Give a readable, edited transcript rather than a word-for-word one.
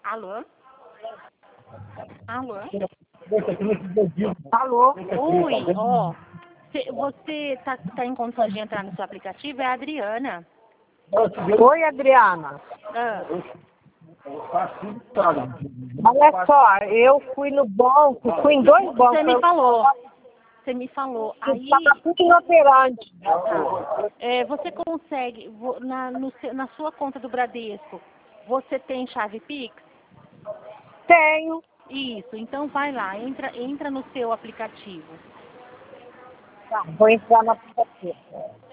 Alô? Alô? Alô? Oi, ó. Você tá em condições de entrar no seu aplicativo? É a Adriana. Oi, Adriana. Ah, Olha só, eu fui no banco, fui em 2 bancos. você me falou. Você me falou. Aí, Estava tudo inoperante. você consegue, na sua conta do Bradesco, você tem chave Pix? Tenho. Isso, então vai lá, entra no seu aplicativo. Tá, vou entrar na aplicativo.